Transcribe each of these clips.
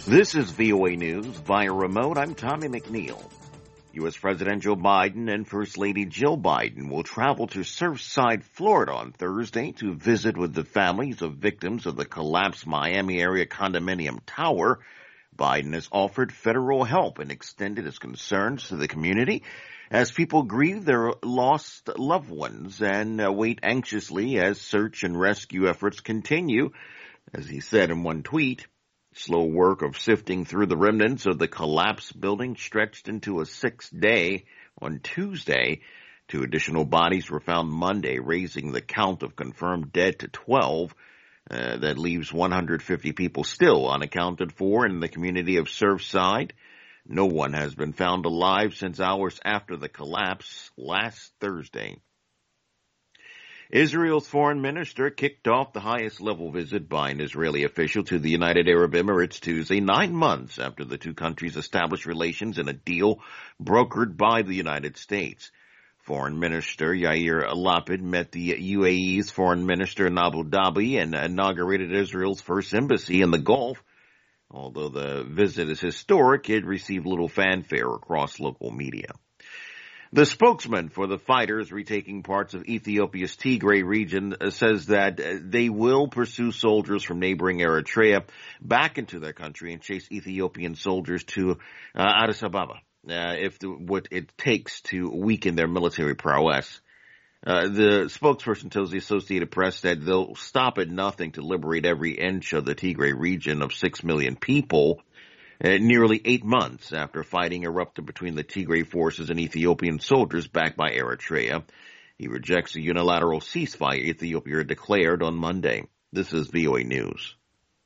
This is VOA News via remote. I'm Tommy McNeil. U.S. President Joe Biden and First Lady Jill Biden will travel to Surfside, Florida on Thursday to visit with the families of victims of the collapsed Miami area condominium tower. Biden has offered federal help and extended his concerns to the community as people grieve their lost loved ones and wait anxiously as search and rescue efforts continue. As he said in one tweet, slow work of sifting through the remnants of the collapsed building stretched into a sixth day on Tuesday. 2 additional bodies were found Monday, raising the count of confirmed dead to 12. That leaves 150 people still unaccounted for in the community of Surfside. No one has been found alive since hours after the collapse last Thursday. Israel's foreign minister kicked off the highest-level visit by an Israeli official to the United Arab Emirates Tuesday, 9 months after the two countries established relations in a deal brokered by the United States. Foreign Minister Yair Lapid met the UAE's foreign minister in Abu Dhabi and inaugurated Israel's first embassy in the Gulf. Although the visit is historic, it received little fanfare across local media. The spokesman for the fighters retaking parts of Ethiopia's Tigray region says that they will pursue soldiers from neighboring Eritrea back into their country and chase Ethiopian soldiers to Addis Ababa, what it takes to weaken their military prowess. The spokesperson tells the Associated Press that they'll stop at nothing to liberate every inch of the Tigray region of 6 million people. Nearly 8 months after fighting erupted between the Tigray forces and Ethiopian soldiers backed by Eritrea. He rejects the unilateral ceasefire Ethiopia declared on Monday. This is VOA News.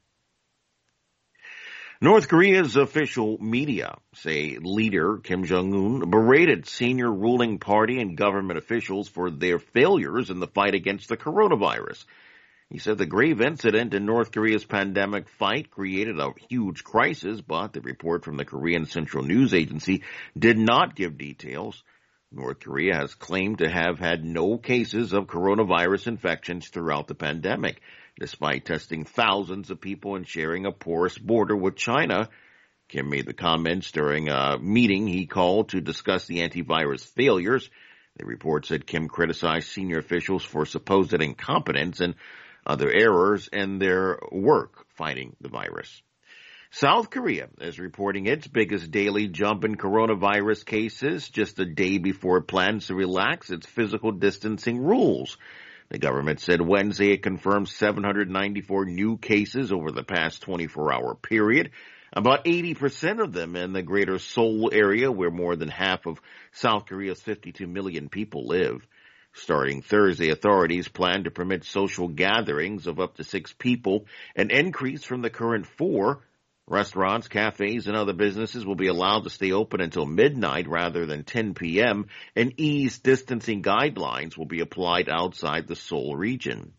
North Korea's official media say leader Kim Jong-un berated senior ruling party and government officials for their failures in the fight against the coronavirus. He said the grave incident in North Korea's pandemic fight created a huge crisis, but the report from the Korean Central News Agency did not give details. North Korea has claimed to have had no cases of coronavirus infections throughout the pandemic, despite testing thousands of people and sharing a porous border with China. Kim made the comments during a meeting he called to discuss the antivirus failures. The report said Kim criticized senior officials for supposed incompetence and other errors in their work fighting the virus. South Korea is reporting its biggest daily jump in coronavirus cases just a day before it plans to relax its physical distancing rules. The government said Wednesday it confirmed 794 new cases over the past 24-hour period, about 80% of them in the greater Seoul area where more than half of South Korea's 52 million people live. Starting Thursday, authorities plan to permit social gatherings of up to 6 people, an increase from the current 4. Restaurants, cafes, and other businesses will be allowed to stay open until midnight rather than 10 p.m., and eased distancing guidelines will be applied outside the Seoul region.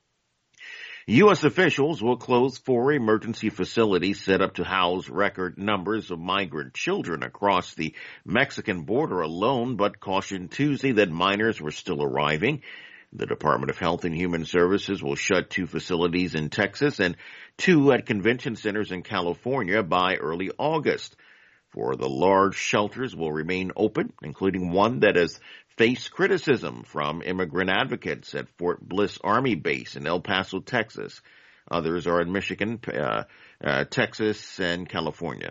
U.S. officials will close 4 emergency facilities set up to house record numbers of migrant children across the Mexican border alone, but cautioned Tuesday that minors were still arriving. The Department of Health and Human Services will shut 2 facilities in Texas and 2 at convention centers in California by early August. 4 of the large shelters will remain open, including one that has faced criticism from immigrant advocates at Fort Bliss Army Base in El Paso, Texas. Others are in Michigan, Texas, and California.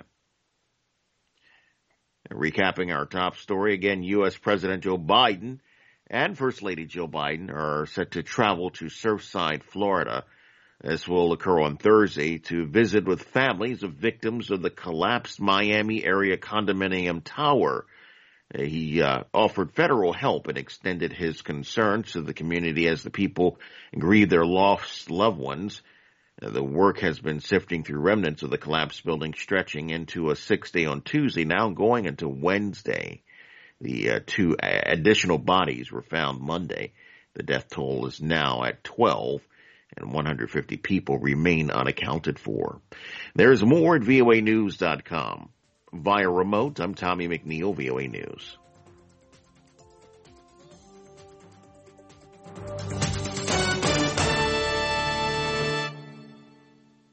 Recapping our top story, again, U.S. President Joe Biden and First Lady Jill Biden are set to travel to Surfside, Florida. This will occur on Thursday to visit with families of victims of the collapsed Miami area condominium tower. He offered federal help and extended his concerns to the community as the people grieve their lost loved ones. The work has been sifting through remnants of the collapsed building, stretching into a 6th day on Tuesday, now going into Wednesday. The 2 additional bodies were found Monday. The death toll is now at 12, and 150 people remain unaccounted for. There's more at voanews.com. Via remote, I'm Tommy McNeil, VOA News.